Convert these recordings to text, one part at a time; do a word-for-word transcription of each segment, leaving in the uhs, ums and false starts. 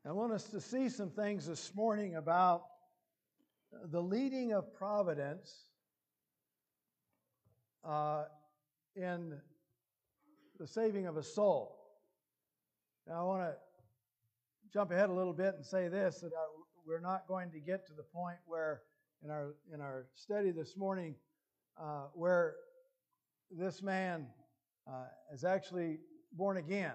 I want us to see some things this morning about the leading of providence uh, in the saving of a soul. Now, I want to jump ahead a little bit and say this, that I, we're not going to get to the point where in our in our study this morning uh, where this man uh, is actually born again.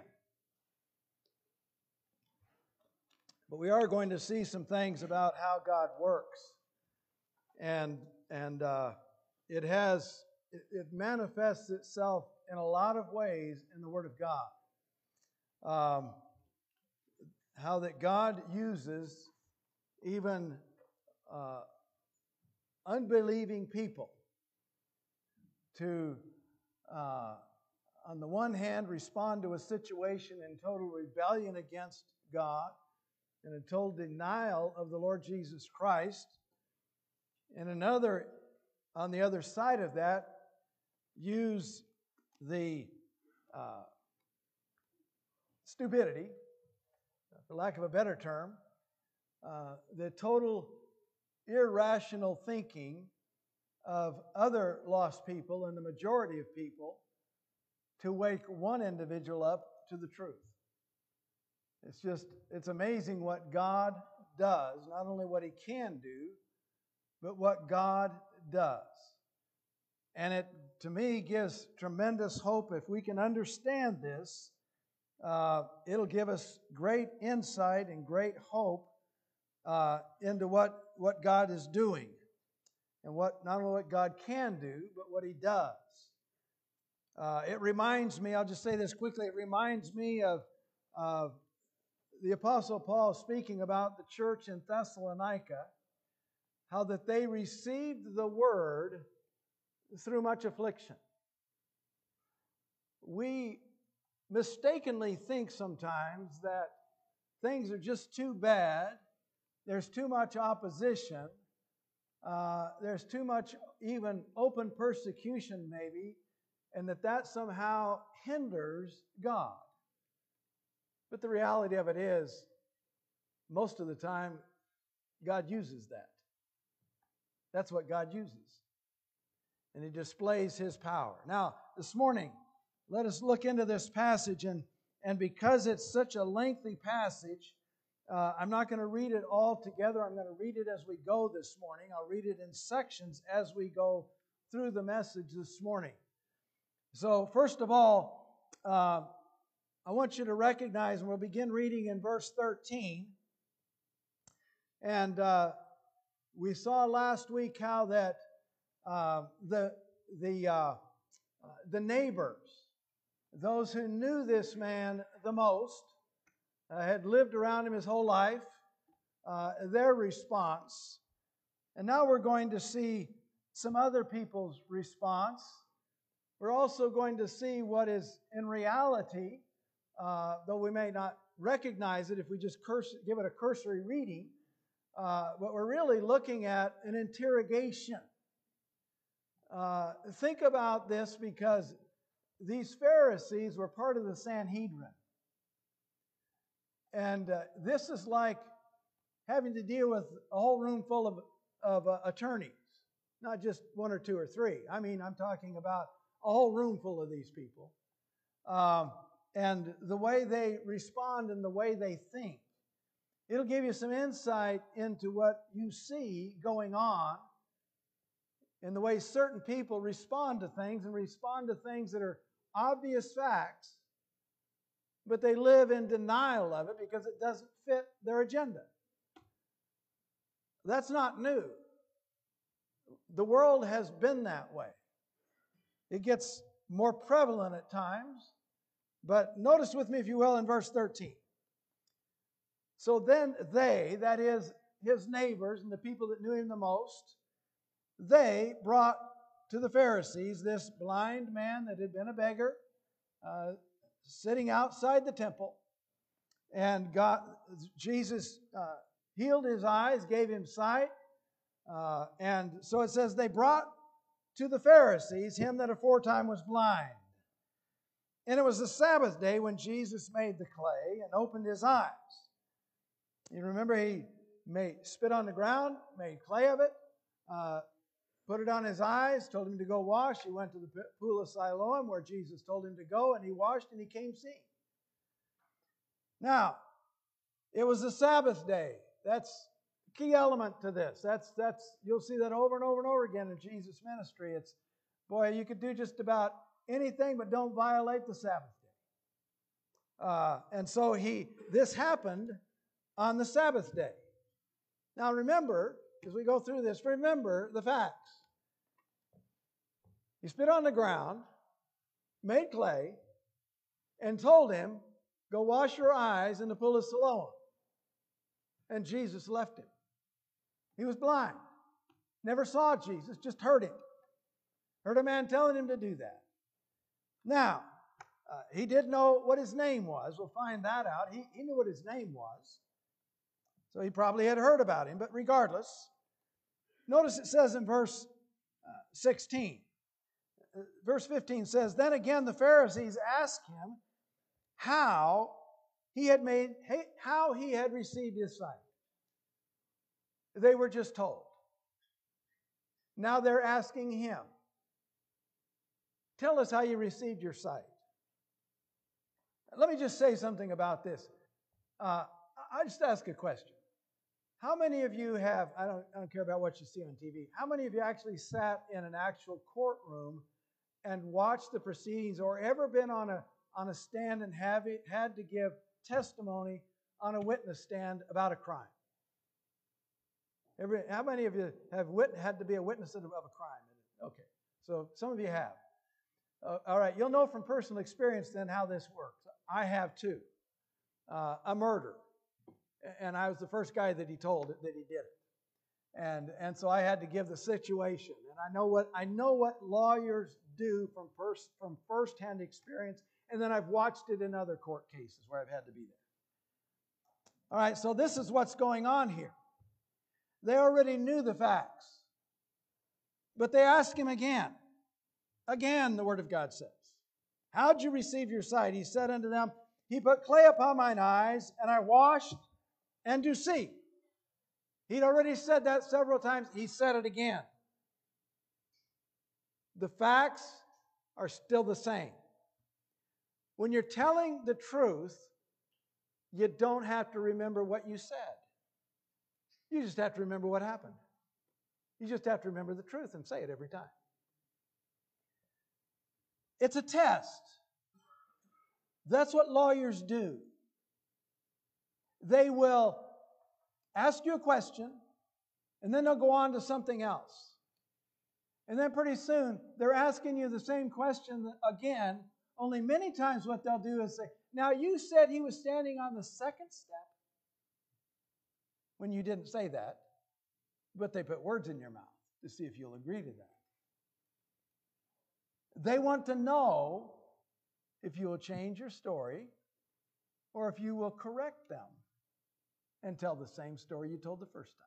But we are going to see some things about how God works. And and uh, it has it, it manifests itself in a lot of ways in the Word of God. Um, how that God uses even uh, unbelieving people to, uh, on the one hand, respond to a situation in total rebellion against God and in total denial of the Lord Jesus Christ, and another, on the other side of that, use the uh, stupidity, for lack of a better term, uh, the total irrational thinking of other lost people and the majority of people to wake one individual up to the truth. It's just, it's amazing what God does, not only what He can do, but what God does. And it, to me, gives tremendous hope. If we can understand this, uh, it'll give us great insight and great hope uh, into what, what God is doing. And what not only what God can do, but what He does. Uh, it reminds me, I'll just say this quickly, it reminds me of, of the Apostle Paul speaking about the church in Thessalonica, how that they received the Word through much affliction. We mistakenly think sometimes that things are just too bad, there's too much opposition, uh, there's too much even open persecution maybe, and that that somehow hinders God. But the reality of it is, most of the time, God uses that. That's what God uses. And He displays His power. Now, this morning, let us look into this passage. And, and because it's such a lengthy passage, uh, I'm not going to read it all together. I'm going to read it as we go this morning. I'll read it in sections as we go through the message this morning. So, first of all, uh, I want you to recognize, and we'll begin reading in verse thirteen. And uh, we saw last week how that uh, the the uh, uh, the neighbors, those who knew this man the most, uh, had lived around him his whole life, uh, their response. And now we're going to see some other people's response. We're also going to see what is in reality, uh, though we may not recognize it if we just curse, give it a cursory reading, uh, but we're really looking at an interrogation. Uh, think about this, because these Pharisees were part of the Sanhedrin. And uh, this is like having to deal with a whole room full of, of uh, attorneys, not just one or two or three. I mean, I'm talking about a whole room full of these people. Um, and the way they respond and the way they think. It'll give you some insight into what you see going on in the way certain people respond to things, and respond to things that are obvious facts, but they live in denial of it because it doesn't fit their agenda. That's not new. The world has been that way. It gets more prevalent at times, but notice with me, if you will, in verse thirteen. So then they, that is his neighbors and the people that knew him the most, they brought to the Pharisees this blind man that had been a beggar, uh, sitting outside the temple. And God, Jesus uh, healed his eyes, gave him sight. Uh, and so it says, they brought to the Pharisees him that aforetime was blind. And it was the Sabbath day when Jesus made the clay and opened his eyes. You remember he made spit on the ground, made clay of it, uh, put it on his eyes, told him to go wash. He went to the pool of Siloam where Jesus told him to go, and he washed and he came seeing. Now, it was the Sabbath day. That's the key element to this. That's that's you'll see that over and over and over again in Jesus' ministry. It's, boy, you could do just about anything, but don't violate the Sabbath day. Uh, and so he this happened on the Sabbath day. Now remember, as we go through this, remember the facts. He spit on the ground, made clay, and told him, go wash your eyes in the pool of Siloam. And Jesus left him. He was blind. Never saw Jesus, just heard him. Heard a man telling him to do that. Now, uh, he did know what his name was. We'll find that out. He, he knew what his name was. So he probably had heard about him. But regardless, notice it says in verse uh, sixteen. Uh, verse fifteen says, then again the Pharisees asked him how he had made, how he had received his sight. They were just told. Now they're asking him, tell us how you received your sight. Let me just say something about this. Uh, I just ask a question. How many of you have, I don't, I don't care about what you see on T V, how many of you actually sat in an actual courtroom and watched the proceedings, or ever been on a, on a stand and have it, had to give testimony on a witness stand about a crime? Every, how many of you have wit, had to be a witness of a crime? Okay, so some of you have. Uh, all right, you'll know from personal experience then how this works. I have too. Uh, a murder. And I was the first guy that he told that he did it. And, and so I had to give the situation. And I know what I know what lawyers do from first from firsthand experience, and then I've watched it in other court cases where I've had to be there. All right, so this is what's going on here. They already knew the facts. But they ask him again. Again, the Word of God says, how'd you receive your sight? He said unto them, he put clay upon mine eyes, and I washed, and do see. He'd already said that several times. He said it again. The facts are still the same. When you're telling the truth, you don't have to remember what you said. You just have to remember what happened. You just have to remember the truth and say it every time. It's a test. That's what lawyers do. They will ask you a question, and then they'll go on to something else. And then pretty soon, they're asking you the same question again, only many times what they'll do is say, now you said he was standing on the second step, when you didn't say that, but they put words in your mouth to see if you'll agree to that. They want to know if you will change your story or if you will correct them and tell the same story you told the first time.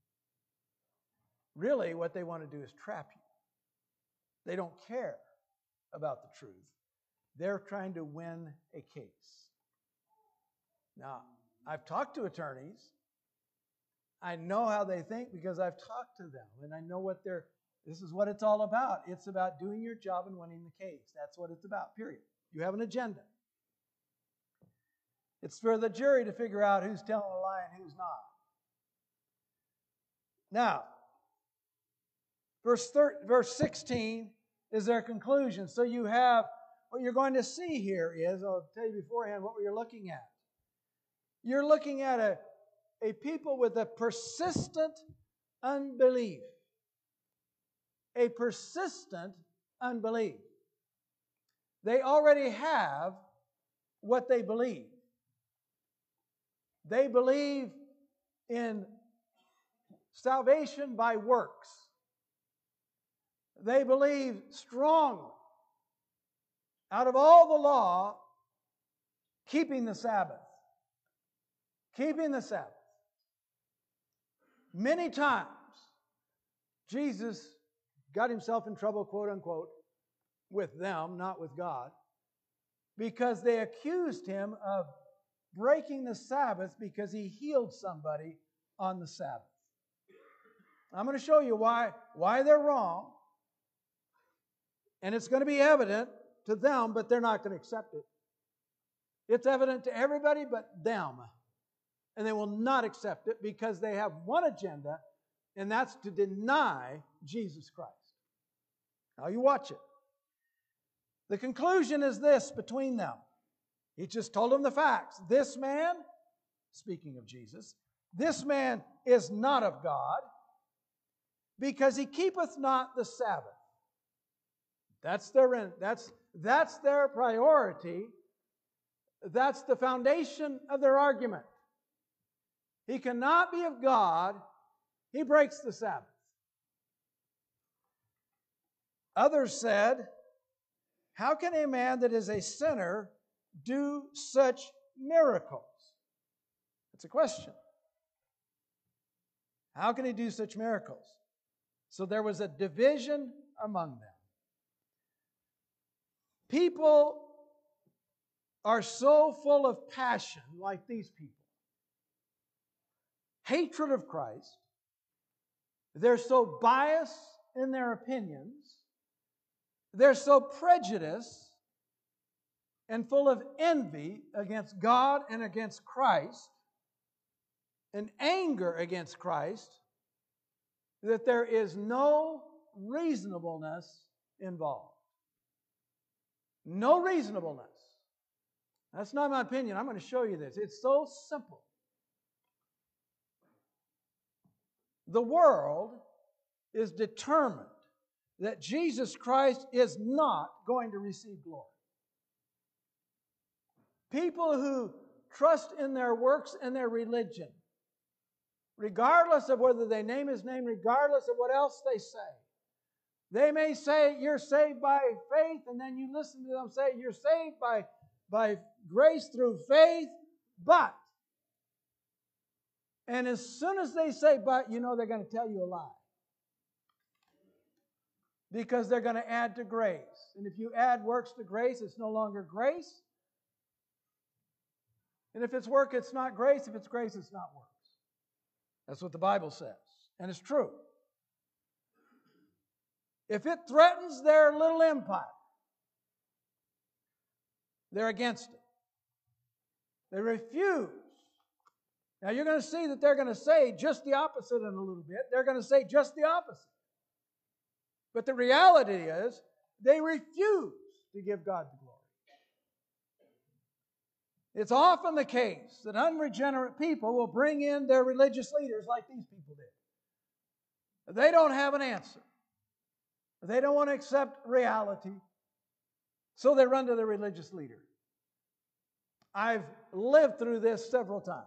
Really, what they want to do is trap you. They don't care about the truth. They're trying to win a case. Now, I've talked to attorneys. I know how they think because I've talked to them, and I know what they're, this is what it's all about. It's about doing your job and winning the case. That's what it's about, period. You have an agenda. It's for the jury to figure out who's telling a lie and who's not. Now, verse thirteen, verse sixteen is their conclusion. So you have, what you're going to see here is, I'll tell you beforehand what you're looking at. You're looking at a, a people with a persistent unbelief. A persistent unbelief. They already have what they believe. They believe in salvation by works. They believe strongly, out of all the law, keeping the Sabbath. Keeping the Sabbath. Many times, Jesus got himself in trouble, quote unquote, with them, not with God, because they accused him of breaking the Sabbath because he healed somebody on the Sabbath. I'm going to show you why, why they're wrong. And it's going to be evident to them, but they're not going to accept it. It's evident to everybody but them. And they will not accept it because they have one agenda, and that's to deny Jesus Christ. Now you watch it. The conclusion is this between them. He just told them the facts. This man, speaking of Jesus, this man is not of God, because he keepeth not the Sabbath. That's their, that's, that's their priority. That's the foundation of their argument. He cannot be of God. He breaks the Sabbath. Others said, how can a man that is a sinner do such miracles? That's a question. How can he do such miracles? So there was a division among them. People are so full of passion, like these people. Hatred of Christ. They're so biased in their opinions. They're so prejudiced and full of envy against God and against Christ, and anger against Christ, that there is no reasonableness involved. No reasonableness. That's not my opinion. I'm going to show you this. It's so simple. The world is determined that Jesus Christ is not going to receive glory. People who trust in their works and their religion, regardless of whether they name His name, regardless of what else they say. They may say you're saved by faith, and then you listen to them say you're saved by, by grace through faith, but. And as soon as they say but, you know they're going to tell you a lie. Because they're going to add to grace. And if you add works to grace, it's no longer grace. And if it's work, it's not grace. If it's grace, it's not works. That's what the Bible says. And it's true. If it threatens their little empire, they're against it. They refuse. Now you're going to see that they're going to say just the opposite in a little bit. They're going to say just the opposite. But the reality is, they refuse to give God the glory. It's often the case that unregenerate people will bring in their religious leaders like these people did. They don't have an answer. They don't want to accept reality, so they run to the religious leader. I've lived through this several times.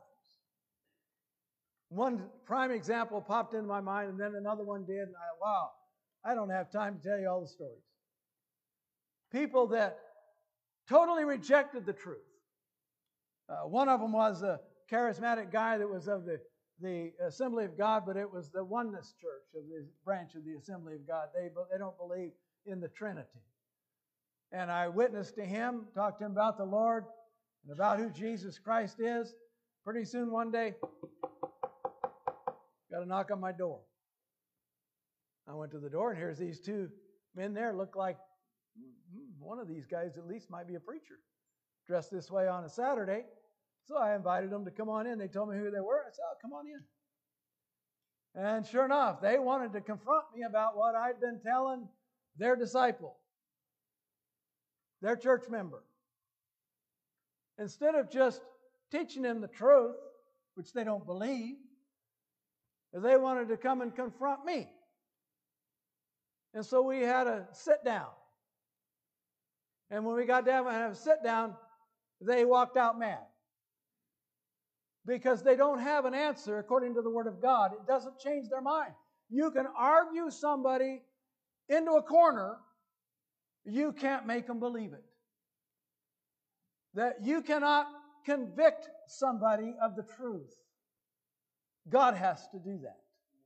One prime example popped into my mind, and then another one did, and I, wow, I don't have time to tell you all the stories. People that totally rejected the truth. Uh, one of them was a charismatic guy that was of the, the Assembly of God, but it was the Oneness Church, of the branch of the Assembly of God. They, they don't believe in the Trinity. And I witnessed to him, talked to him about the Lord and about who Jesus Christ is. Pretty soon one day, got a knock on my door. I went to the door, and here's these two men there. Look like one of these guys at least might be a preacher, dressed this way on a Saturday. So I invited them to come on in. They told me who they were. I said, oh, come on in. And sure enough, they wanted to confront me about what I'd been telling their disciple, their church member. Instead of just teaching them the truth, which they don't believe, they wanted to come and confront me. And so we had a sit down. And when we got down and had a sit down, they walked out mad. Because they don't have an answer according to the Word of God. It doesn't change their mind. You can argue somebody into a corner. You can't make them believe it. That you cannot convict somebody of the truth. God has to do that.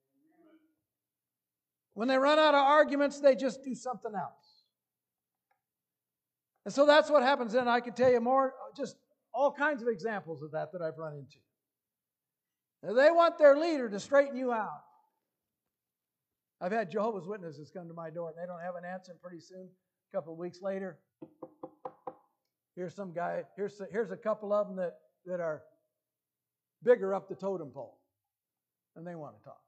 When they run out of arguments, they just do something else. And so that's what happens then. I can tell you more, just all kinds of examples of that that I've run into. They want their leader to straighten you out. I've had Jehovah's Witnesses come to my door and they don't have an answer, and pretty soon, a couple of weeks later, here's some guy, here's a, here's a couple of them that, that are bigger up the totem pole, and they want to talk.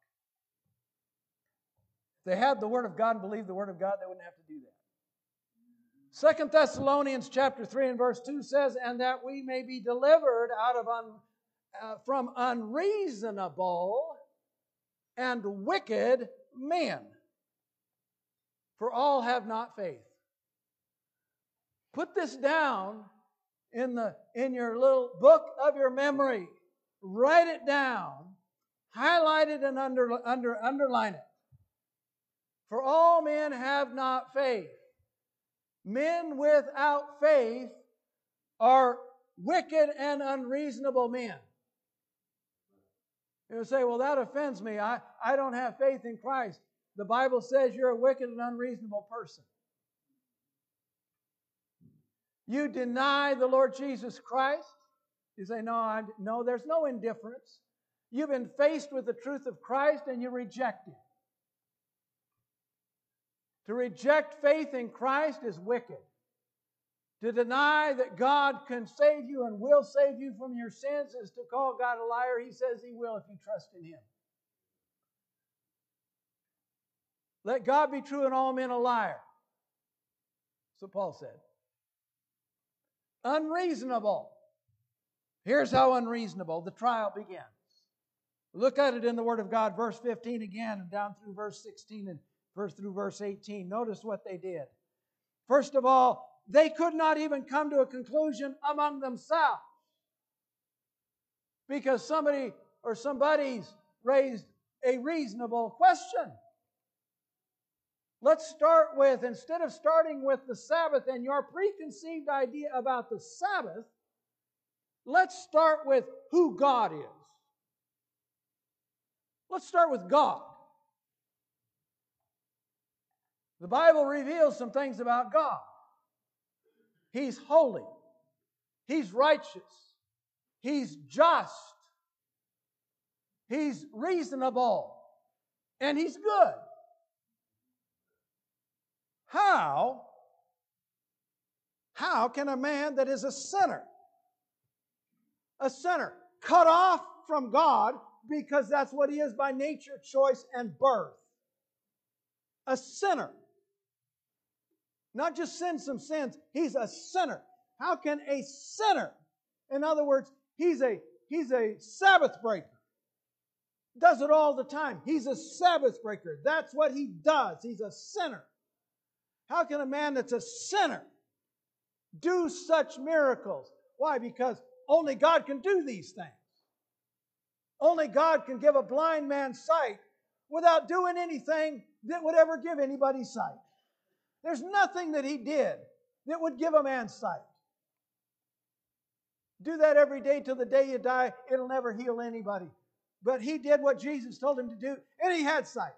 If they had the Word of God and believed the Word of God, they wouldn't have to do that. Second Thessalonians chapter three and verse two says, and that we may be delivered out of un, uh, from unreasonable and wicked men, for all have not faith. Put this down in the in your little book of your memory. Write it down, highlight it and under, under, underline it. For all men have not faith. Men without faith are wicked and unreasonable men. You say, well, that offends me. I, I don't have faith in Christ. The Bible says you're a wicked and unreasonable person. You deny the Lord Jesus Christ. You say, no, I, no, there's no indifference. You've been faced with the truth of Christ and you reject it. To reject faith in Christ is wicked. To deny that God can save you and will save you from your sins is to call God a liar. He says He will if you trust in Him. Let God be true and all men a liar. That's what Paul said. Unreasonable. Here's how unreasonable the trial begins. Look at it in the Word of God, verse fifteen again, and down through verse sixteen and verse through verse eighteen. Notice what they did. First of all, they could not even come to a conclusion among themselves because somebody or somebody's raised a reasonable question. Let's start with, instead of starting with the Sabbath and your preconceived idea about the Sabbath, let's start with who God is. Let's start with God. The Bible reveals some things about God. He's holy. He's righteous. He's just. He's reasonable. And He's good. How, how can a man that is a sinner, a sinner, cut off from God because that's what he is by nature, choice, and birth, a sinner, not just sin some sins, he's a sinner. How can a sinner, in other words, he's a, he's a Sabbath breaker, does it all the time. He's a Sabbath breaker. That's what he does. He's a sinner. How can a man that's a sinner do such miracles? Why? Because only God can do these things. Only God can give a blind man sight without doing anything that would ever give anybody sight. There's nothing that He did that would give a man sight. Do that every day till the day you die. It'll never heal anybody. But He did what Jesus told Him to do, and He had sight.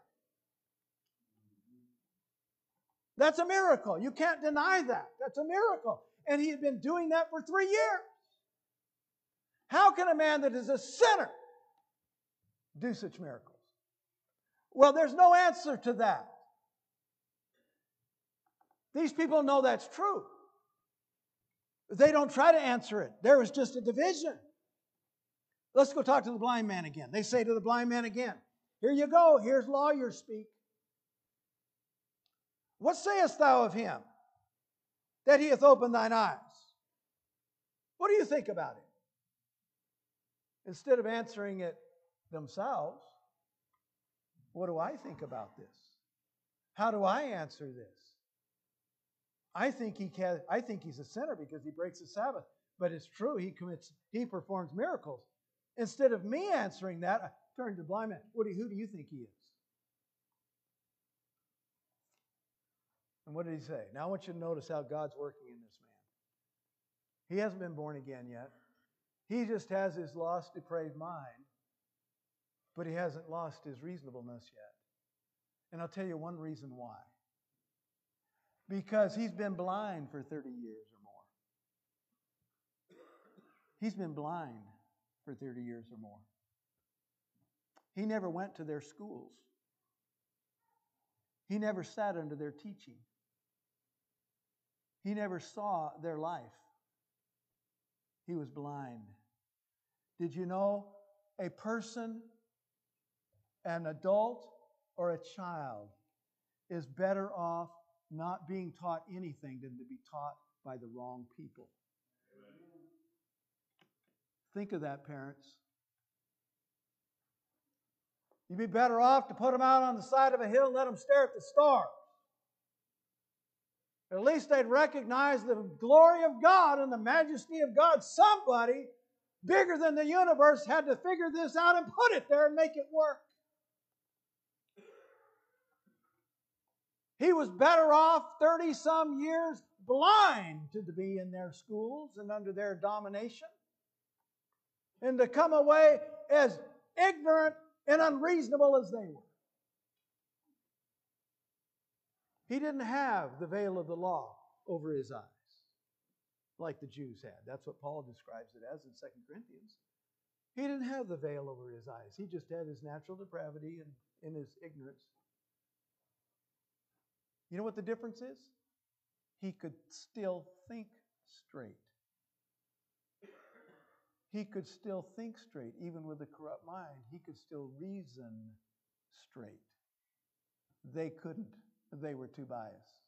That's a miracle. You can't deny that. That's a miracle. And He had been doing that for three years. How can a man that is a sinner do such miracles? Well, there's no answer to that. These people know that's true. They don't try to answer it. There was just a division. Let's go talk to the blind man again. They say to the blind man again, here you go. Here's lawyers speak. What sayest thou of him, that he hath opened thine eyes? What do you think about it? Instead of answering it themselves, what do I think about this? How do I answer this? I think he can, I think he's a sinner because he breaks the Sabbath. But it's true, he commits, he performs miracles. Instead of me answering that, I turn to the blind man. What do you, who do you think he is? And what did he say? Now I want you to notice how God's working in this man. He hasn't been born again yet. He just has his lost, depraved mind, but he hasn't lost his reasonableness yet. And I'll tell you one reason why. Because he's been blind for thirty years or more. He's been blind for thirty years or more. He never went to their schools. He never sat under their teaching. He never saw their life. He was blind. Did you know a person, an adult or a child, is better off not being taught anything than to be taught by the wrong people? Amen. Think of that, parents. You'd be better off to put them out on the side of a hill and let them stare at the stars. At least they'd recognize the glory of God and the majesty of God. Somebody bigger than the universe had to figure this out and put it there and make it work. He was better off thirty-some years blind to be in their schools and under their domination, and to come away as ignorant and unreasonable as they were. He didn't have the veil of the law over his eyes like the Jews had. That's what Paul describes it as in Second Corinthians. He didn't have the veil over his eyes. He just had his natural depravity and in his ignorance. You know what the difference is? He could still think straight. He could still think straight, even with a corrupt mind. He could still reason straight. They couldn't. They were too biased.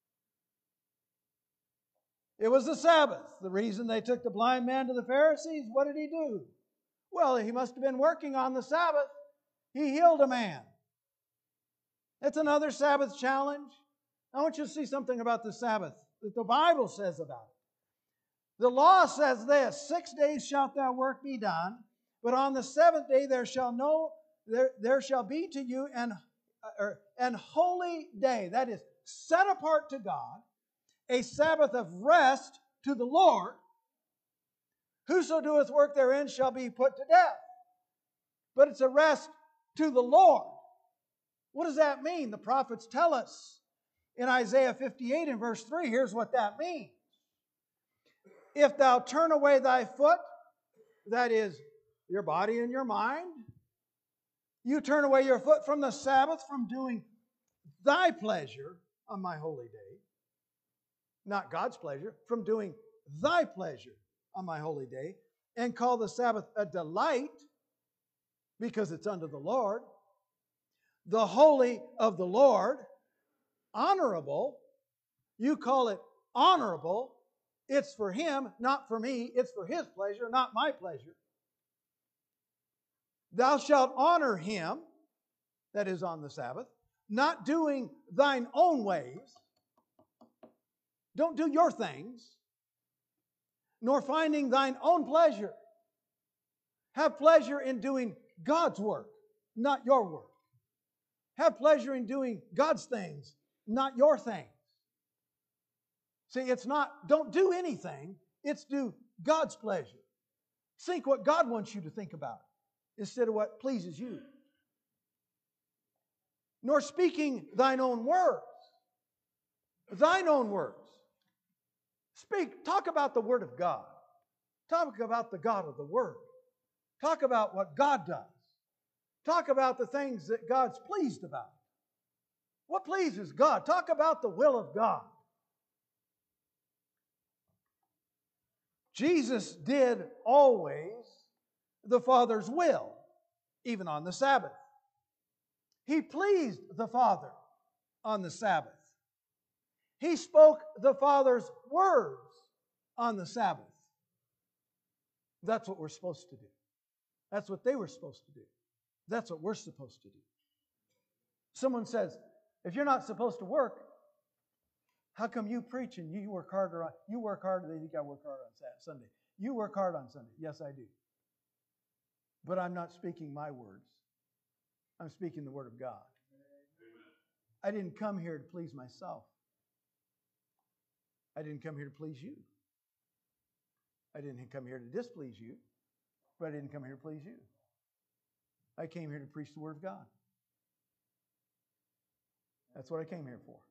It was the Sabbath. The reason they took the blind man to the Pharisees, what did he do? Well, he must have been working on the Sabbath. He healed a man. That's another Sabbath challenge. I want you to see something about the Sabbath that the Bible says about it. The law says this: six days shalt thou work be done, but on the seventh day there shall no there, there shall be to you an, or, an holy day, that is, set apart to God, a Sabbath of rest to the Lord. Whoso doeth work therein shall be put to death. But it's a rest to the Lord. What does that mean? The prophets tell us in Isaiah fifty-eight and verse three, here's what that means. If thou turn away thy foot, that is, your body and your mind, you turn away your foot from the Sabbath, from doing thy pleasure on my holy day, not God's pleasure, from doing thy pleasure on my holy day, and call the Sabbath a delight, because it's unto the Lord, the holy of the Lord, honorable, you call it honorable. It's for Him, not for me. It's for His pleasure, not my pleasure. Thou shalt honor Him, that is on the Sabbath, not doing thine own ways. Don't do your things, nor finding thine own pleasure. Have pleasure in doing God's work, not your work. Have pleasure in doing God's things, not your things. See, it's not, don't do anything, it's do God's pleasure. Think what God wants you to think about instead of what pleases you. Nor speaking thine own words. Thine own words. Speak, talk about the Word of God. Talk about the God of the Word. Talk about what God does. Talk about the things that God's pleased about. What pleases God? Talk about the will of God. Jesus did always the Father's will, even on the Sabbath. He pleased the Father on the Sabbath. He spoke the Father's words on the Sabbath. That's what we're supposed to do. That's what they were supposed to do. That's what we're supposed to do. Someone says, if you're not supposed to work, how come you preach and you work harder on, you work harder than you think I work hard on Sunday? You work hard on Sunday. Yes, I do. But I'm not speaking my words. I'm speaking the Word of God. I didn't come here to please myself. I didn't come here to please you. I didn't come here to displease you, but I didn't come here to please you. I came here to preach the Word of God. That's what I came here for.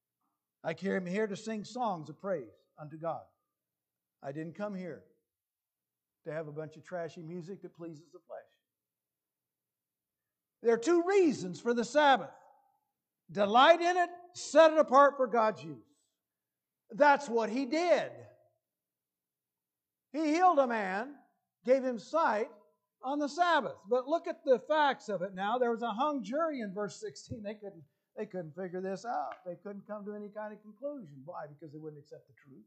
I came here to sing songs of praise unto God. I didn't come here to have a bunch of trashy music that pleases the flesh. There are two reasons for the Sabbath. Delight in it, set it apart for God's use. That's what He did. He healed a man, gave him sight on the Sabbath. But look at the facts of it now. There was a hung jury in verse sixteen. They couldn't, they couldn't figure this out. They couldn't come to any kind of conclusion. Why? Because they wouldn't accept the truth.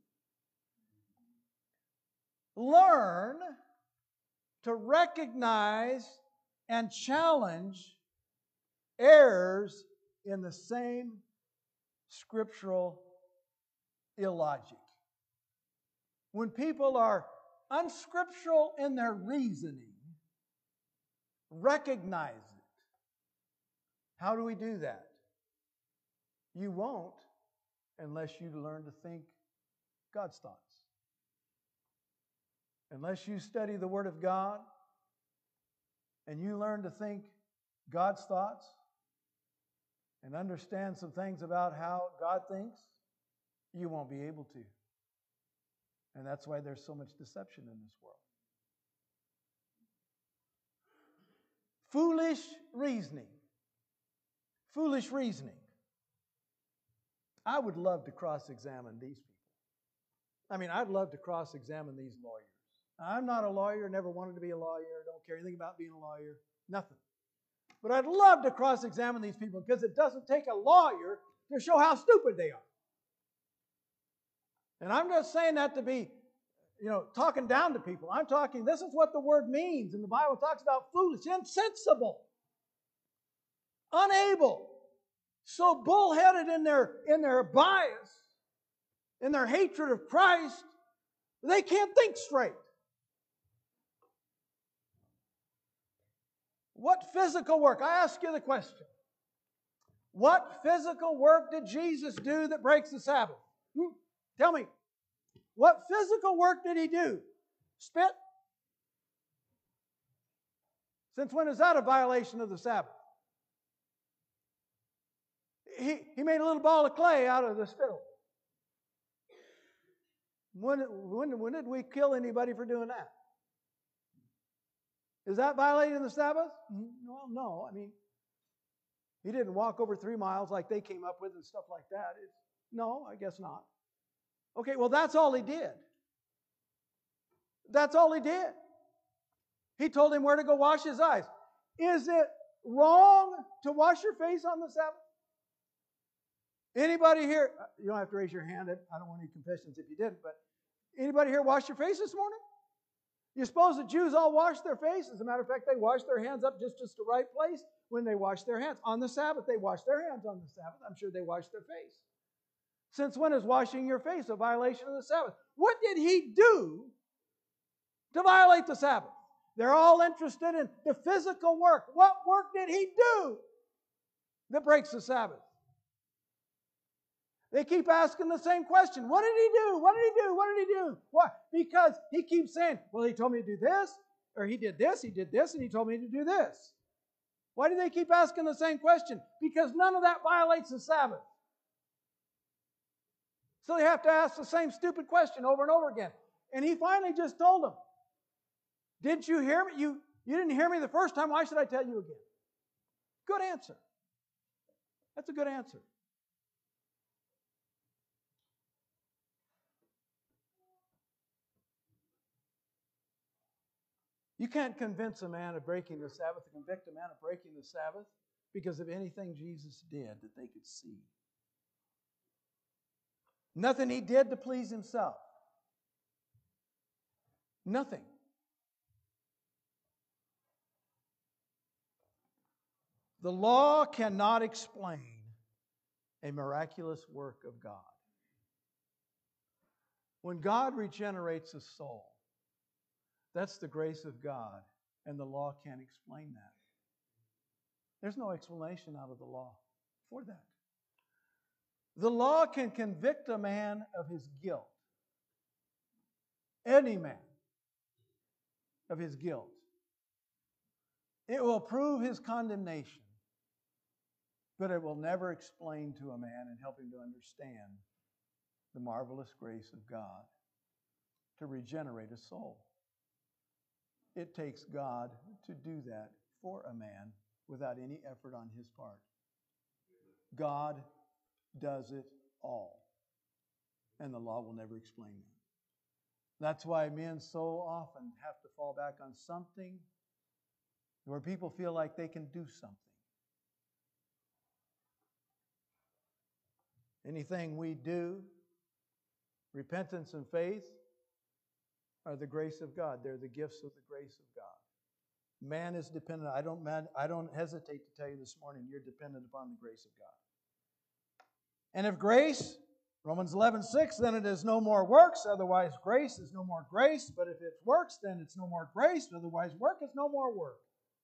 Learn to recognize and challenge errors in the same scriptural illogic. When people are unscriptural in their reasoning, recognize it. How do we do that? You won't unless you learn to think God's thoughts. Unless you study the Word of God and you learn to think God's thoughts and understand some things about how God thinks, you won't be able to. And that's why there's so much deception in this world. Foolish reasoning. Foolish reasoning. I would love to cross-examine these people. I mean, I'd love to cross-examine these lawyers. I'm not a lawyer, never wanted to be a lawyer, don't care anything about being a lawyer, nothing. But I'd love to cross-examine these people because it doesn't take a lawyer to show how stupid they are. And I'm just saying that to be, you know, talking down to people. I'm talking, this is what the word means. And the Bible talks about foolish, insensible, unable, so bullheaded in their, in their bias, in their hatred of Christ, they can't think straight. What physical work? I ask you the question. What physical work did Jesus do that breaks the Sabbath? Hmm? Tell me. What physical work did He do? Spit? Since when is that a violation of the Sabbath? He, he made a little ball of clay out of the spittle. When, when, when did we kill anybody for doing that? Is that violating the Sabbath? Well, no. I mean, He didn't walk over three miles like they came up with and stuff like that. It's, no, I guess not. Okay, well, that's all He did. That's all He did. He told him where to go wash his eyes. Is it wrong to wash your face on the Sabbath? Anybody here, you don't have to raise your hand. I don't want any confessions if you didn't, but anybody here wash your face this morning? You suppose the Jews all wash their face? As a matter of fact, they wash their hands up just, just the right place when they wash their hands. On the Sabbath, they wash their hands on the Sabbath. I'm sure they wash their face. Since when is washing your face a violation of the Sabbath? What did He do to violate the Sabbath? They're all interested in the physical work. What work did He do that breaks the Sabbath? They keep asking the same question. What did He do? What did He do? What did He do? Why? Because He keeps saying, well, He told me to do this, or He did this, He did this, and He told me to do this. Why do they keep asking the same question? Because none of that violates the Sabbath. So they have to ask the same stupid question over and over again. And He finally just told them, didn't you hear me? You, you didn't hear me the first time. Why should I tell you again? Good answer. That's a good answer. You can't convince a man of breaking the Sabbath, or convict a man of breaking the Sabbath because of anything Jesus did that they could see. Nothing He did to please Himself. Nothing. The law cannot explain a miraculous work of God. When God regenerates a soul, that's the grace of God, and the law can't explain that. There's no explanation out of the law for that. The law can convict a man of his guilt. Any man of his guilt. It will prove his condemnation, but it will never explain to a man and help him to understand the marvelous grace of God to regenerate a soul. it takes God to do that for a man without any effort on his part. God does it all. And the law will never explain that. That's why men so often have to fall back on something where people feel like they can do something. Anything we do, repentance and faith, are the grace of God. They're the gifts of the grace of God. Man is dependent. I don't, man, I don't hesitate to tell you this morning, you're dependent upon the grace of God. And if grace, Romans eleven six, then it is no more works, otherwise grace is no more grace. But if it's works, then it's no more grace, otherwise work is no more work.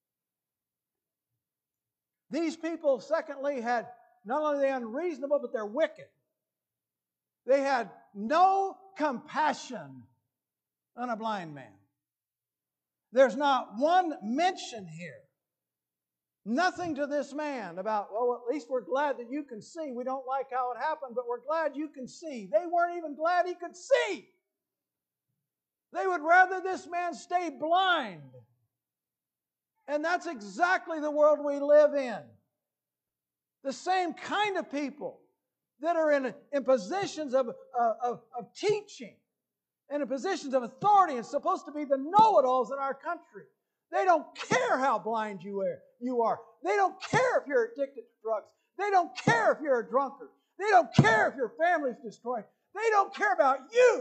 These people, secondly, had not only are they unreasonable, but they're wicked. They had no compassion on a blind man. There's not one mention here. Nothing to this man about, well, at least we're glad that you can see. We don't like how it happened, but we're glad you can see. They weren't even glad he could see. They would rather this man stay blind. And that's exactly the world we live in. The same kind of people that are in, in positions of, of, of teaching and in positions of authority and supposed to be the know-it-alls in our country. They don't care how blind you are. You are. They don't care if you're addicted to drugs. They don't care if you're a drunkard. They don't care if your family's destroyed. They don't care about you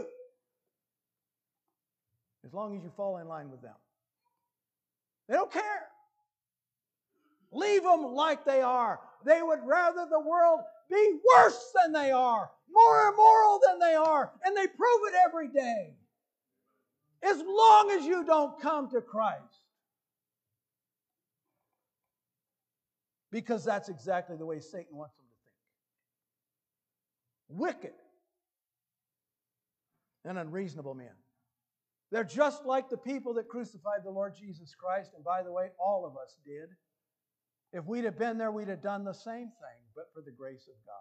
as long as you fall in line with them. They don't care. Leave them like they are. They would rather the world be worse than they are, more immoral than they are, and they prove it every day. As long as you don't come to Christ. Because that's exactly the way Satan wants them to think. Wicked and unreasonable men. They're just like the people that crucified the Lord Jesus Christ, and by the way, all of us did. If we'd have been there, we'd have done the same thing, but for the grace of God.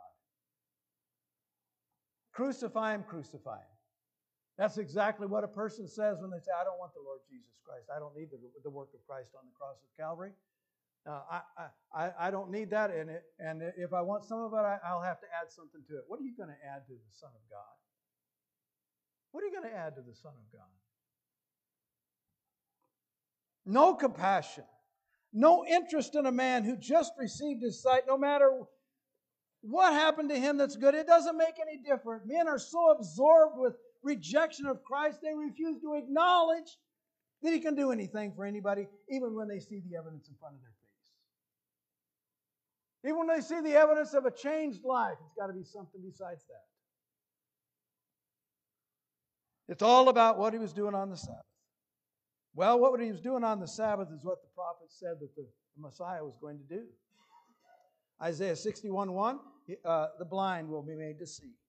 Crucify him, crucify him. That's exactly what a person says when they say, I don't want the Lord Jesus Christ. I don't need the, the work of Christ on the cross of Calvary. Uh, I, I, I don't need that, and, it, and if I want some of it, I, I'll have to add something to it. What are you going to add to the Son of God? What are you going to add to the Son of God? No compassion. No interest in a man who just received his sight, no matter what happened to him that's good. It doesn't make any difference. Men are so absorbed with rejection of Christ, they refuse to acknowledge that he can do anything for anybody, even when they see the evidence in front of their face. Even when they see the evidence of a changed life, it's got to be something besides that. It's all about what he was doing on the Sabbath. Well, what he was doing on the Sabbath is what the prophet said that the Messiah was going to do. Isaiah sixty-one one, uh, the blind will be made to see.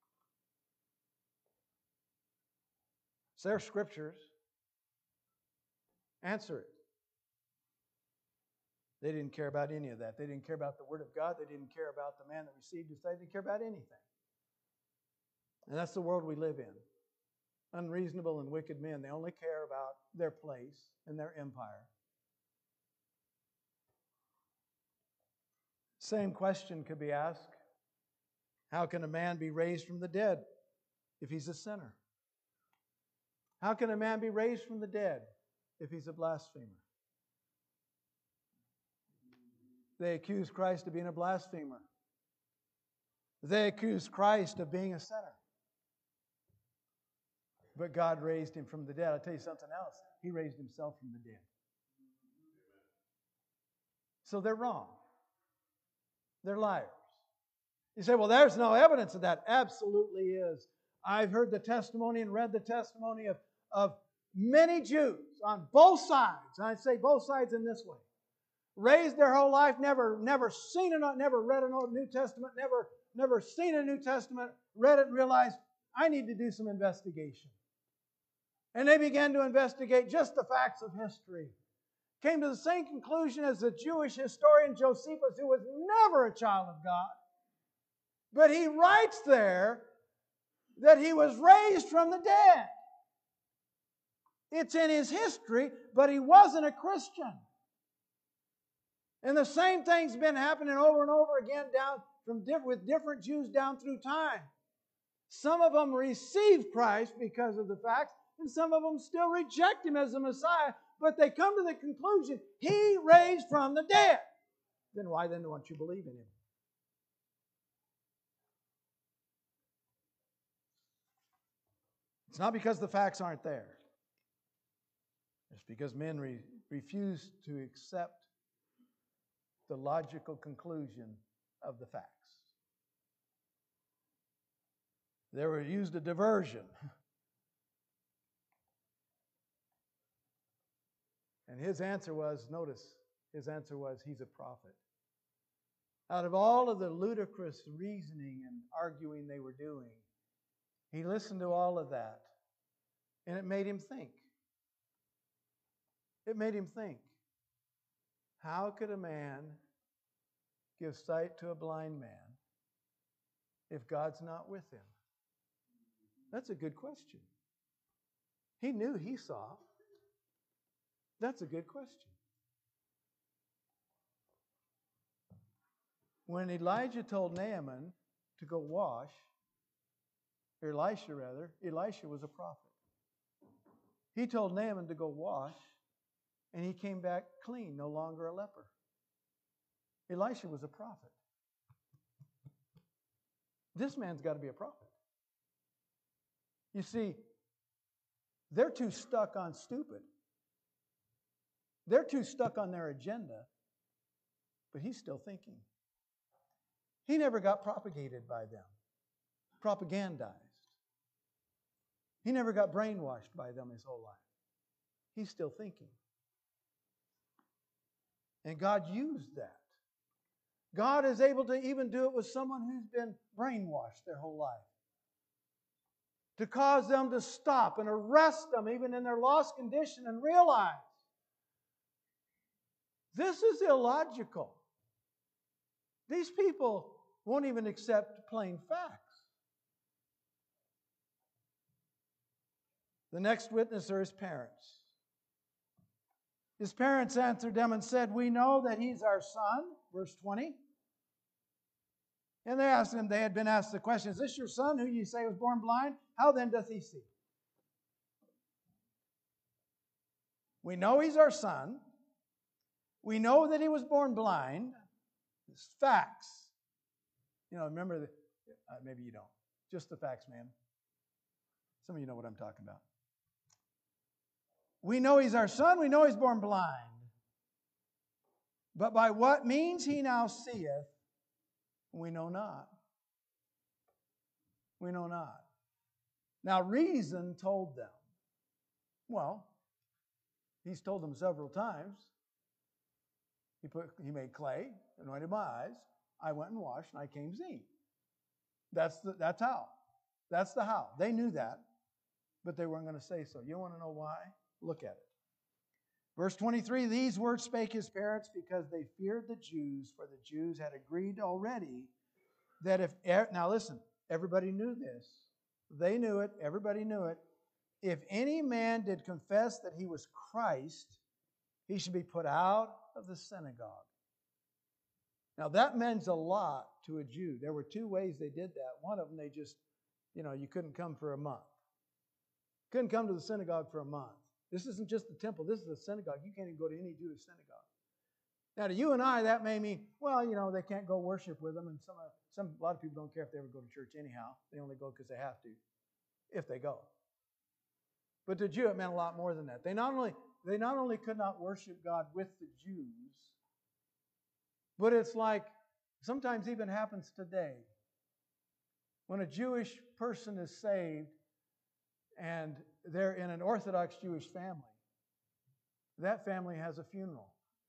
It's their scriptures. Answer it. They didn't care about any of that. They didn't care about the Word of God. They didn't care about the man that received his sight. They didn't care about anything. And that's the world we live in. Unreasonable and wicked men. They only care about their place and their empire. Same question could be asked. How can a man be raised from the dead if he's a sinner? How can a man be raised from the dead if he's a blasphemer? They accuse Christ of being a blasphemer. They accuse Christ of being a sinner. But God raised him from the dead. I'll tell you something else. He raised himself from the dead. So they're wrong. They're liars. You say, well, there's no evidence of that. Absolutely is. I've heard the testimony and read the testimony of, of many Jews on both sides. And I say both sides in this way. Raised their whole life, never, never seen it, never read a New Testament, never, never seen a New Testament, read it and realized, I need to do some investigation. And they began to investigate just the facts of history. Came to the same conclusion as the Jewish historian Josephus, who was never a child of God. But he writes there that he was raised from the dead. It's in his history, but he wasn't a Christian. And the same thing's been happening over and over again down from diff- with different Jews down through time. Some of them received Christ because of the facts, and some of them still reject Him as the Messiah, but they come to the conclusion, He raised from the dead. Then why then don't you believe in Him? It's not because the facts aren't there. It's because men re- refuse to accept the logical conclusion of the facts. They were used a diversion. And his answer was, notice, his answer was, he's a prophet. Out of all of the ludicrous reasoning and arguing they were doing, he listened to all of that, and it made him think. It made him think. How could a man give sight to a blind man if God's not with him? That's a good question. He knew he saw. That's a good question. When Elijah told Naaman to go wash, or Elisha rather, Elisha was a prophet. He told Naaman to go wash, and he came back clean, no longer a leper. Elisha was a prophet. This man's got to be a prophet. You see, they're too stuck on stupid. They're too stuck on their agenda, but he's still thinking. He never got propagated by them, propagandized. He never got brainwashed by them his whole life. He's still thinking. And God used that. God is able to even do it with someone who's been brainwashed their whole life. To cause them to stop and arrest them even in their lost condition and realize this is illogical. These people won't even accept plain facts. The next witness are his parents. His parents answered them and said, "We know that he's our son." Verse twenty. And they asked him, they had been asked the question, "Is this your son who you say was born blind? How then doth he see?" We know he's our son. We know that he was born blind. It's facts. You know, remember, the, uh, maybe you don't. Just the facts, man. Some of you know what I'm talking about. We know he's our son. We know he's born blind. But by what means he now seeth, we know not. We know not. Now, reason told them. Well, he's told them several times. He put, he made clay, anointed my eyes. I went and washed, and I came seeing. That's the, that's how. That's the how. They knew that, but they weren't going to say so. You want to know why? Look at it. Verse twenty-three, these words spake his parents because they feared the Jews, for the Jews had agreed already that if, now listen, everybody knew this. They knew it. Everybody knew it. If any man did confess that he was Christ, he should be put out of the synagogue. Now that means a lot to a Jew. There were two ways they did that. One of them, they just, you know, you couldn't come for a month. Couldn't come to the synagogue for a month. This isn't just the temple. This is a synagogue. You can't even go to any Jewish synagogue. Now, to you and I, that may mean, well, you know, they can't go worship with them, and some, some, a lot of people don't care if they ever go to church anyhow. They only go because they have to, if they go. But to a Jew, it meant a lot more than that. They not only, they not only could not worship God with the Jews, but it's like sometimes even happens today. When a Jewish person is saved and they're in an Orthodox Jewish family, that family has a funeral.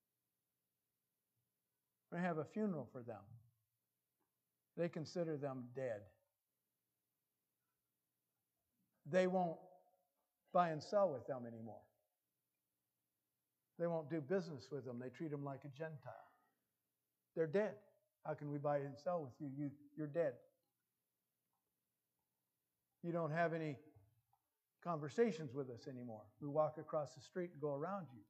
They have a funeral for them. They consider them dead. They won't buy and sell with them anymore. They won't do business with them. They treat them like a Gentile. They're dead. How can we buy and sell with you? you you're dead. You don't have any conversations with us anymore. We walk across the street and go around you.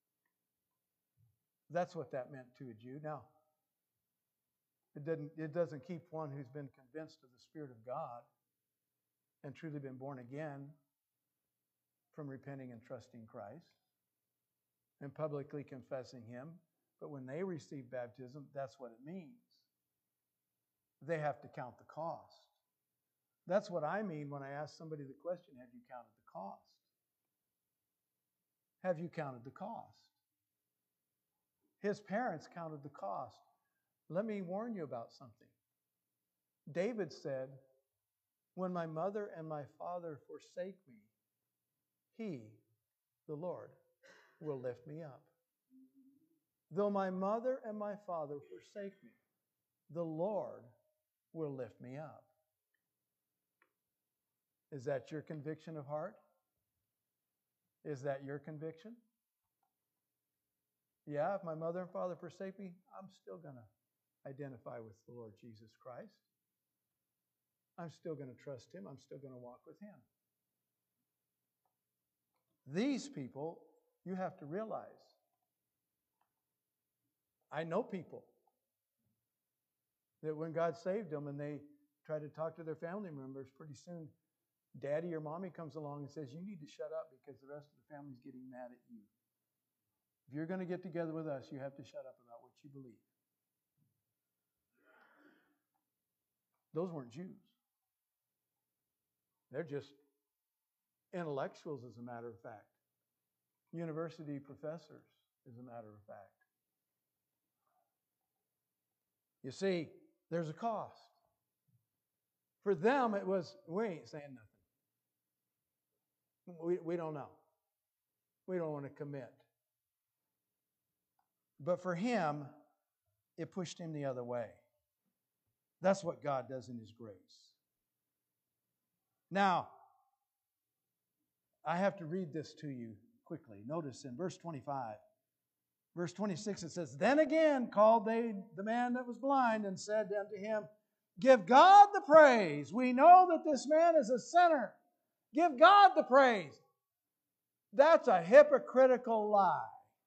That's what that meant to a Jew. Now, it doesn't, it doesn't keep one who's been convinced of the Spirit of God and truly been born again from repenting and trusting Christ and publicly confessing Him. But when they receive baptism, that's what it means. They have to count the cost. That's what I mean when I ask somebody the question, have you counted the cost? Have you counted the cost? His parents counted the cost. Let me warn you about something. David said, when my mother and my father forsake me, He, the Lord, will lift me up. Though my mother and my father forsake me, the Lord will lift me up. Is that your conviction of heart? Is that your conviction? Yeah, if my mother and father forsake me, I'm still going to identify with the Lord Jesus Christ. I'm still going to trust Him. I'm still going to walk with Him. These people, you have to realize, I know people that when God saved them and they try to talk to their family members, pretty soon Daddy or Mommy comes along and says, you need to shut up because the rest of the family's getting mad at you. If you're going to get together with us, you have to shut up about what you believe. Those weren't Jews. They're just intellectuals, as a matter of fact. University professors, as a matter of fact. You see, there's a cost. For them, it was, we ain't saying nothing. We, we don't know. We don't want to commit. But for him, it pushed him the other way. That's what God does in His grace. Now, I have to read this to you quickly. Notice in verse twenty-five. Verse twenty-six, it says, Then again called they the man that was blind and said unto him, Give God the praise. We know that this man is a sinner. Give God the praise. That's a hypocritical lie.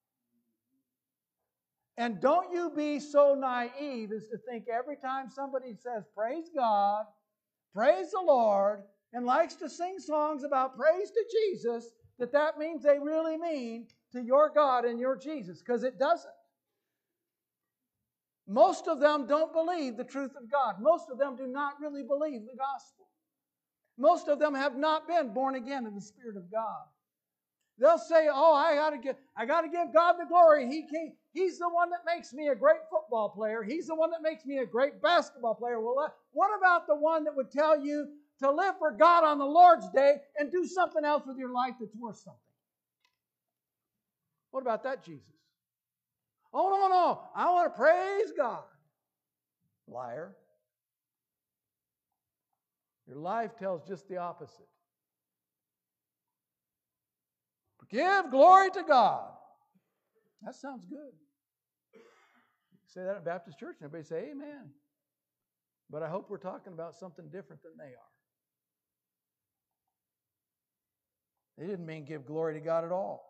And don't you be so naive as to think every time somebody says, praise God, praise the Lord, and likes to sing songs about praise to Jesus, that that means they really mean to your God and your Jesus, because it doesn't. Most of them don't believe the truth of God. Most of them do not really believe the gospel. Most of them have not been born again in the Spirit of God. They'll say, oh, I got to give, I got to give God the glory. He can, He's the one that makes me a great football player. He's the one that makes me a great basketball player. Well, what about the one that would tell you to live for God on the Lord's day and do something else with your life that's worth something? What about that Jesus? Oh, no, no, I want to praise God. Liar. Your life tells just the opposite. Give glory to God. That sounds good. Say that at Baptist church and everybody say amen. But I hope we're talking about something different than they are. They didn't mean give glory to God at all.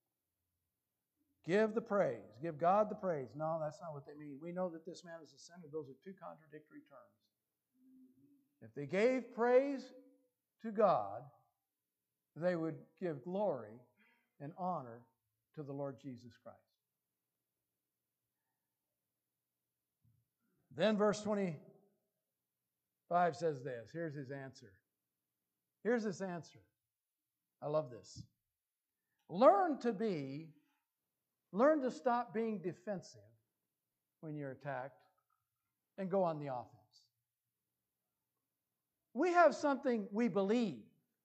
Give the praise. Give God the praise. No, that's not what they mean. We know that this man is a sinner. Those are two contradictory terms. If they gave praise to God, they would give glory and honor to the Lord Jesus Christ. Then verse twenty-five says this. Here's his answer. Here's his answer. I love this. Learn to be, learn to stop being defensive when you're attacked and go on the offense. We have something we believe.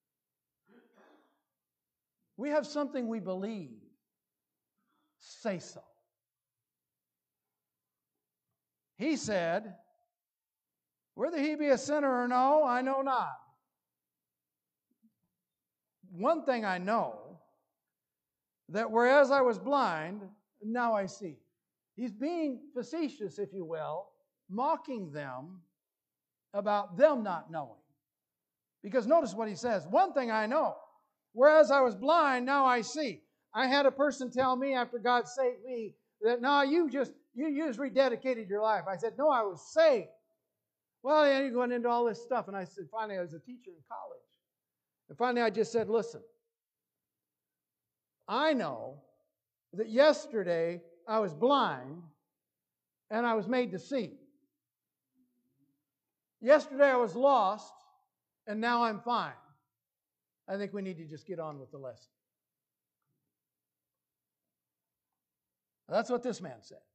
We have something we believe. Say so. He said, whether he be a sinner or no, I know not. One thing I know, that whereas I was blind, now I see. He's being facetious, if you will, mocking them about them not knowing. Because notice what he says, one thing I know, Whereas I was blind, now I see. I had a person tell me after God saved me that, no, you just, you, you just rededicated your life. I said, no, I was saved. Well, yeah, you're going into all this stuff. And I said, finally, I was a teacher in college. And finally, I just said, listen, I know that yesterday I was blind and I was made to see. Yesterday I was lost and now I'm fine. I think we need to just get on with the lesson. That's what this man said.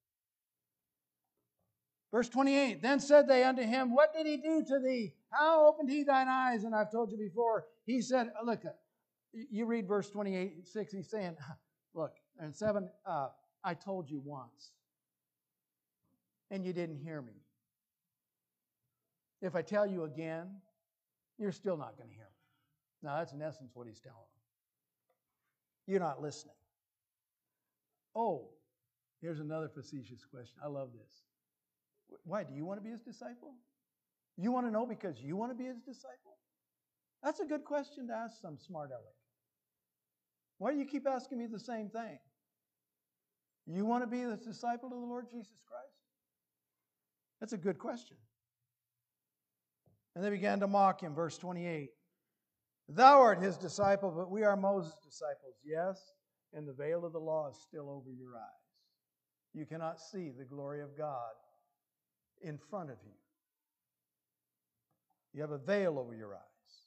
Verse twenty-eight, then said they unto him, what did he do to thee? How opened he thine eyes? And I've told you before, he said, look, you read verse twenty-eight, six, he's saying, look, and seven, uh, I told you once, and you didn't hear me. If I tell you again, you're still not going to hear me. Now, that's in essence what he's telling them. You're not listening. Oh, here's another facetious question. I love this. Why? Do you want to be his disciple? You want to know because you want to be his disciple? That's a good question to ask some smart aleck. Why do you keep asking me the same thing? You want to be the disciple of the Lord Jesus Christ? That's a good question. And they began to mock him, verse twenty-eight. Thou art his disciple, but we are Moses' disciples. Yes, and the veil of the law is still over your eyes. You cannot see the glory of God in front of you. You have a veil over your eyes.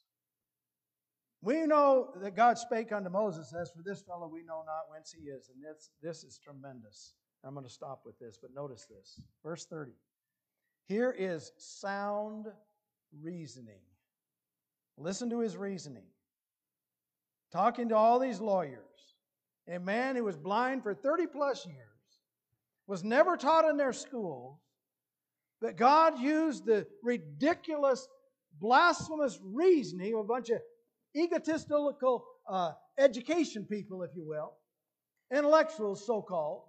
We know that God spake unto Moses, as for this fellow we know not whence he is. And this, this is tremendous. I'm going to stop with this, but notice this. Verse thirty. Here is sound reasoning. Listen to his reasoning. Talking to all these lawyers. A man who was blind for thirty plus years, was never taught in their schools, but God used the ridiculous, blasphemous reasoning of a bunch of egotistical uh, education people, if you will, intellectuals so-called,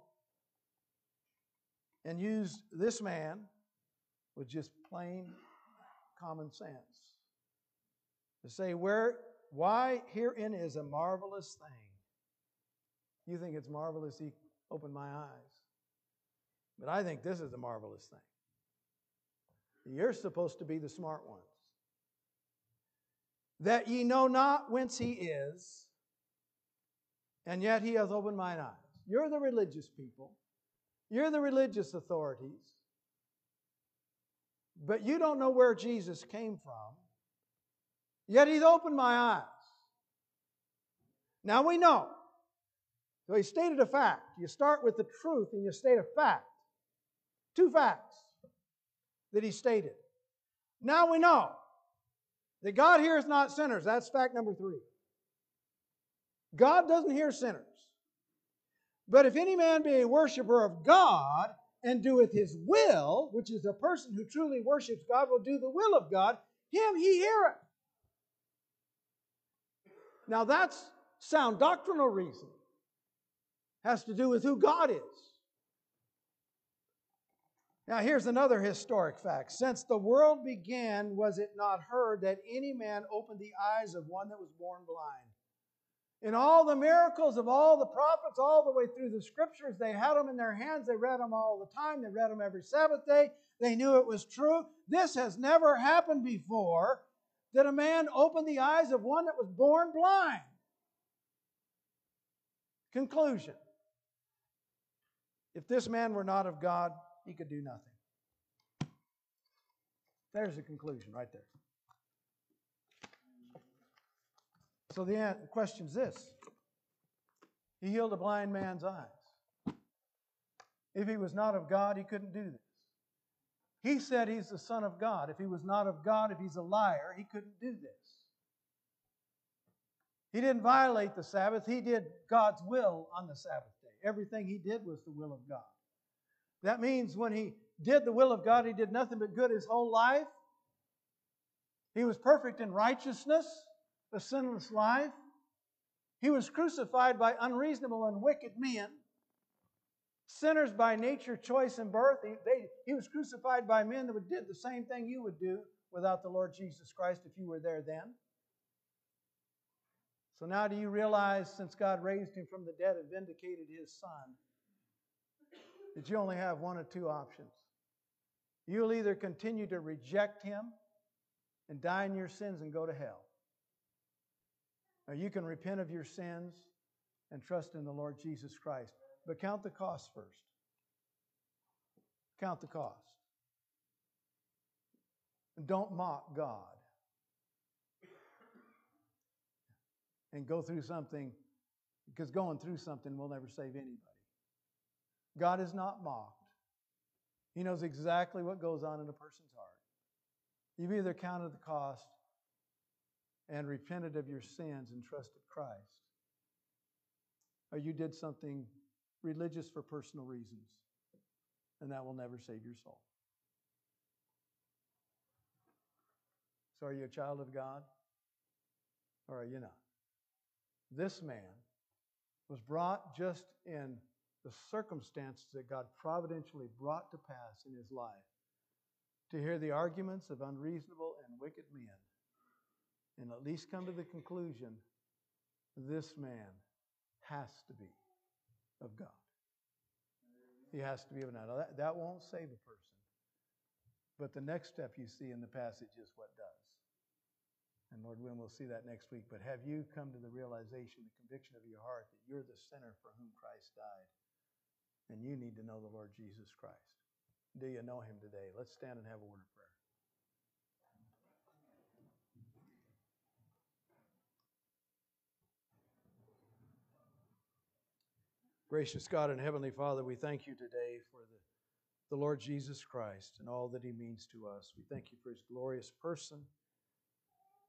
and used this man with just plain common sense to say, where, why herein is a marvelous thing. You think it's marvelous he opened my eyes. But I think this is a marvelous thing. You're supposed to be the smart ones. That ye know not whence he is, and yet he hath opened mine eyes. You're the religious people. You're the religious authorities. But you don't know where Jesus came from. Yet he's opened my eyes. Now we know. So he stated a fact. You start with the truth and you state a fact. Two facts that he stated. Now we know that God hears not sinners. That's fact number three. God doesn't hear sinners. But if any man be a worshiper of God and doeth his will, which is a person who truly worships God will do the will of God, him he heareth. Now that's sound doctrinal reason. Has to do with who God is. Now here's another historic fact. Since the world began, was it not heard that any man opened the eyes of one that was born blind? In all the miracles of all the prophets, all the way through the Scriptures, they had them in their hands. They read them all the time. They read them every Sabbath day. They knew it was true. This has never happened before, that a man opened the eyes of one that was born blind. Conclusion. If this man were not of God, he could do nothing. There's the conclusion right there. So the question is this. He healed a blind man's eyes. If he was not of God, he couldn't do this. He said he's the Son of God. If he was not of God, if he's a liar, he couldn't do this. He didn't violate the Sabbath. He did God's will on the Sabbath day. Everything he did was the will of God. That means when he did the will of God, he did nothing but good his whole life. He was perfect in righteousness, a sinless life. He was crucified by unreasonable and wicked men, sinners by nature, choice, and birth. He, they, he was crucified by men that would did the same thing you would do without the Lord Jesus Christ if you were there then. So now do you realize, since God raised Him from the dead and vindicated His Son, that you only have one of two options? You'll either continue to reject Him and die in your sins and go to hell, or you can repent of your sins and trust in the Lord Jesus Christ. But count the cost first. Count the cost. And don't mock God. And go through something, because going through something will never save anybody. God is not mocked. He knows exactly what goes on in a person's heart. You've either counted the cost and repented of your sins and trusted Christ, or you did something religious for personal reasons, and that will never save your soul. So are you a child of God, or are you not? This man was brought just in the circumstances that God providentially brought to pass in his life to hear the arguments of unreasonable and wicked men and at least come to the conclusion this man has to be of God. He has to be of God. Now, that, that won't save a person. But the next step you see in the passage is what does. And Lord willing, we'll see that next week. But have you come to the realization, the conviction of your heart that you're the sinner for whom Christ died? And you need to know the Lord Jesus Christ. Do you know Him today? Let's stand and have a word of prayer. Gracious God and Heavenly Father, we thank you today for the, the Lord Jesus Christ and all that He means to us. We thank you for His glorious person.